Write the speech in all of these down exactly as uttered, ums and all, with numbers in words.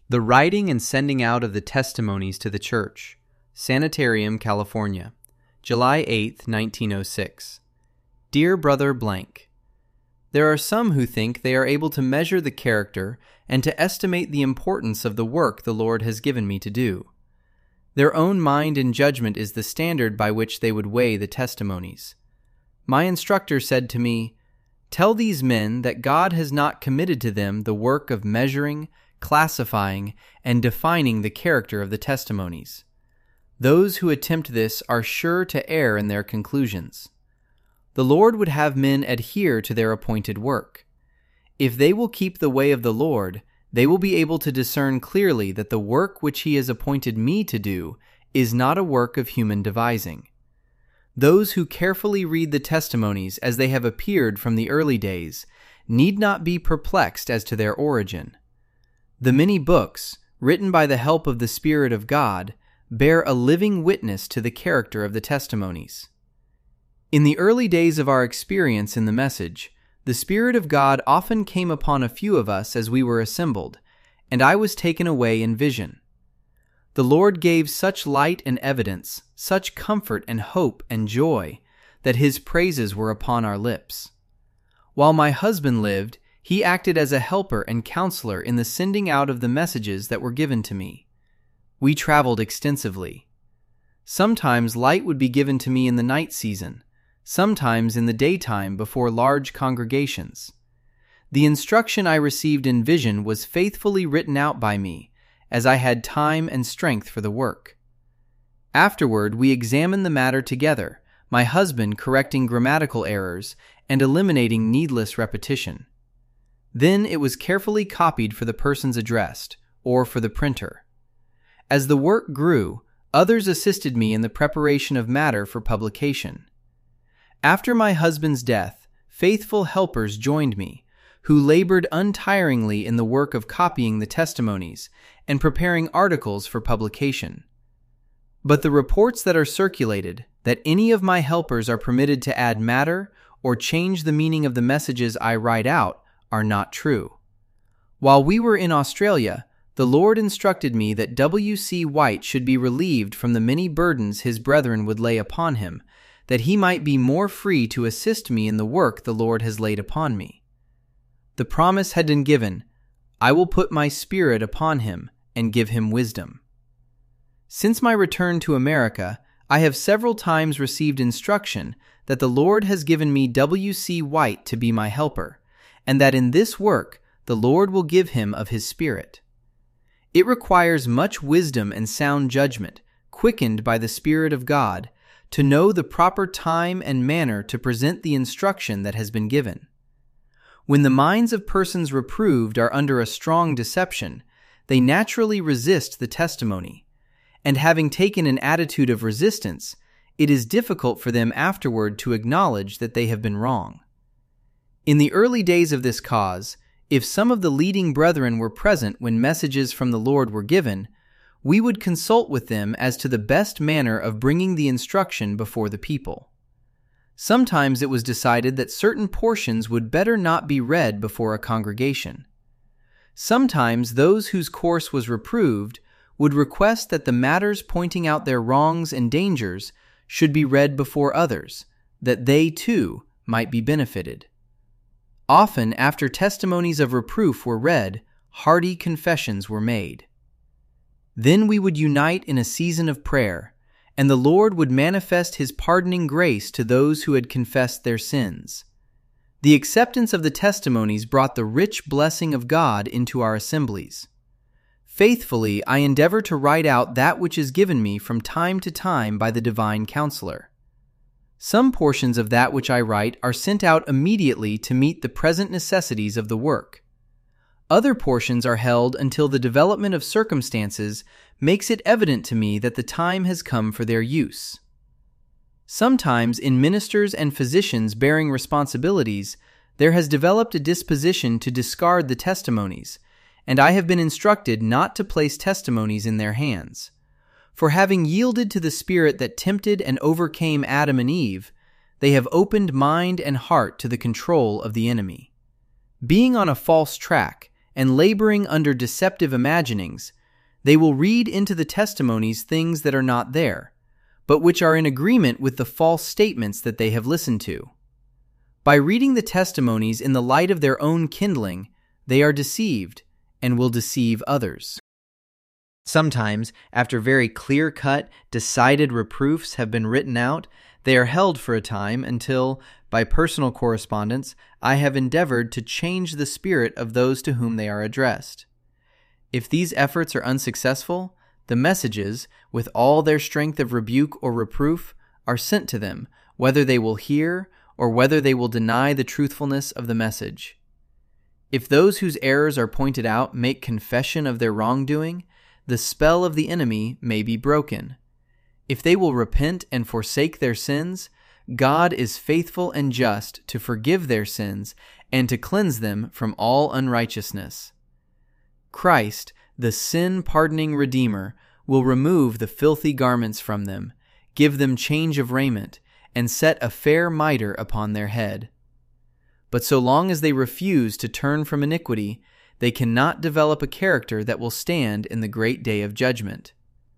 The Writing and Sending Out of the Testimonies to the Church, Sanitarium, California, July eighth, nineteen oh six. Dear Brother Blank, there are some who think they are able to measure the character and to estimate the importance of the work the Lord has given me to do. Their own mind and judgment is the standard by which they would weigh the testimonies. My instructor said to me, "Tell these men that God has not committed to them the work of measuring, classifying, and defining the character of the testimonies. Those who attempt this are sure to err in their conclusions. The Lord would have men adhere to their appointed work. If they will keep the way of the Lord, they will be able to discern clearly that the work which He has appointed me to do is not a work of human devising. Those who carefully read the testimonies as they have appeared from the early days need not be perplexed as to their origin. The many books, written by the help of the Spirit of God, bear a living witness to the character of the testimonies. In the early days of our experience in the message, the Spirit of God often came upon a few of us as we were assembled, and I was taken away in vision. The Lord gave such light and evidence, such comfort and hope and joy, that His praises were upon our lips. While my husband lived, he acted as a helper and counselor in the sending out of the messages that were given to me. We traveled extensively. Sometimes light would be given to me in the night season, sometimes in the daytime before large congregations. The instruction I received in vision was faithfully written out by me, as I had time and strength for the work. Afterward, we examined the matter together, my husband correcting grammatical errors and eliminating needless repetition. Then it was carefully copied for the persons addressed, or for the printer. As the work grew, others assisted me in the preparation of matter for publication. After my husband's death, faithful helpers joined me, who labored untiringly in the work of copying the testimonies and preparing articles for publication. But the reports that are circulated, that any of my helpers are permitted to add matter or change the meaning of the messages I write out, are not true. While we were in Australia, the Lord instructed me that W C White should be relieved from the many burdens his brethren would lay upon him, that he might be more free to assist me in the work the Lord has laid upon me. The promise had been given, "I will put my Spirit upon him and give him wisdom." Since my return to America, I have several times received instruction that the Lord has given me W C White to be my helper, and that in this work the Lord will give him of His Spirit. It requires much wisdom and sound judgment, quickened by the Spirit of God, to know the proper time and manner to present the instruction that has been given. When the minds of persons reproved are under a strong deception, they naturally resist the testimony, and having taken an attitude of resistance, it is difficult for them afterward to acknowledge that they have been wrong. In the early days of this cause, if some of the leading brethren were present when messages from the Lord were given, we would consult with them as to the best manner of bringing the instruction before the people. Sometimes it was decided that certain portions would better not be read before a congregation. Sometimes those whose course was reproved would request that the matters pointing out their wrongs and dangers should be read before others, that they, too, might be benefited. Often, after testimonies of reproof were read, hearty confessions were made. Then we would unite in a season of prayer, and the Lord would manifest His pardoning grace to those who had confessed their sins. The acceptance of the testimonies brought the rich blessing of God into our assemblies. Faithfully, I endeavor to write out that which is given me from time to time by the divine counselor. Some portions of that which I write are sent out immediately to meet the present necessities of the work. Other portions are held until the development of circumstances makes it evident to me that the time has come for their use. Sometimes in ministers and physicians bearing responsibilities, there has developed a disposition to discard the testimonies, and I have been instructed not to place testimonies in their hands. For having yielded to the spirit that tempted and overcame Adam and Eve, they have opened mind and heart to the control of the enemy. Being on a false track, and laboring under deceptive imaginings, they will read into the testimonies things that are not there, but which are in agreement with the false statements that they have listened to. By reading the testimonies in the light of their own kindling, they are deceived and will deceive others. Sometimes, after very clear-cut, decided reproofs have been written out, they are held for a time until, by personal correspondence, I have endeavored to change the spirit of those to whom they are addressed. If these efforts are unsuccessful, the messages, with all their strength of rebuke or reproof, are sent to them, whether they will hear or whether they will deny the truthfulness of the message. If those whose errors are pointed out make confession of their wrongdoing, the spell of the enemy may be broken. If they will repent and forsake their sins, God is faithful and just to forgive their sins and to cleanse them from all unrighteousness. Christ, the sin-pardoning Redeemer, will remove the filthy garments from them, give them change of raiment, and set a fair mitre upon their head. But so long as they refuse to turn from iniquity, they cannot develop a character that will stand in the great day of judgment.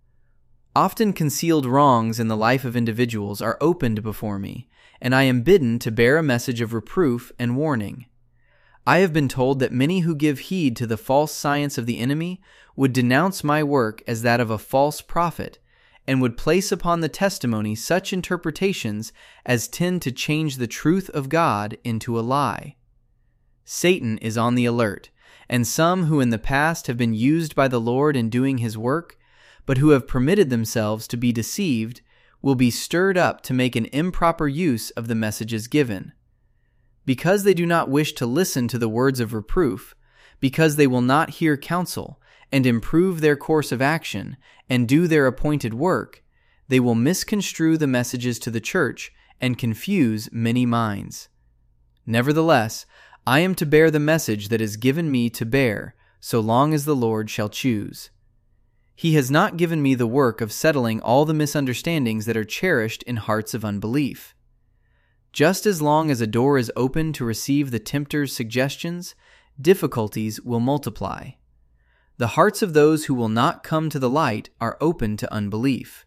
Often concealed wrongs in the life of individuals are opened before me, and I am bidden to bear a message of reproof and warning. I have been told that many who give heed to the false science of the enemy would denounce my work as that of a false prophet, and would place upon the testimony such interpretations as tend to change the truth of God into a lie. Satan is on the alert, and some who in the past have been used by the Lord in doing His work, but who have permitted themselves to be deceived, will be stirred up to make an improper use of the messages given. Because they do not wish to listen to the words of reproof, because they will not hear counsel, and improve their course of action, and do their appointed work, they will misconstrue the messages to the church and confuse many minds. Nevertheless, I am to bear the message that is given me to bear, so long as the Lord shall choose. He has not given me the work of settling all the misunderstandings that are cherished in hearts of unbelief. Just as long as a door is open to receive the tempter's suggestions, difficulties will multiply. The hearts of those who will not come to the light are open to unbelief.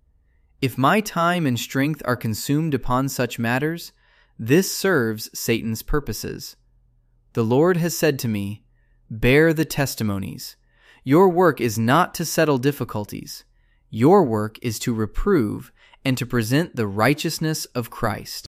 If my time and strength are consumed upon such matters, this serves Satan's purposes. The Lord has said to me, "Bear the testimonies. Your work is not to settle difficulties. Your work is to reprove and to present the righteousness of Christ."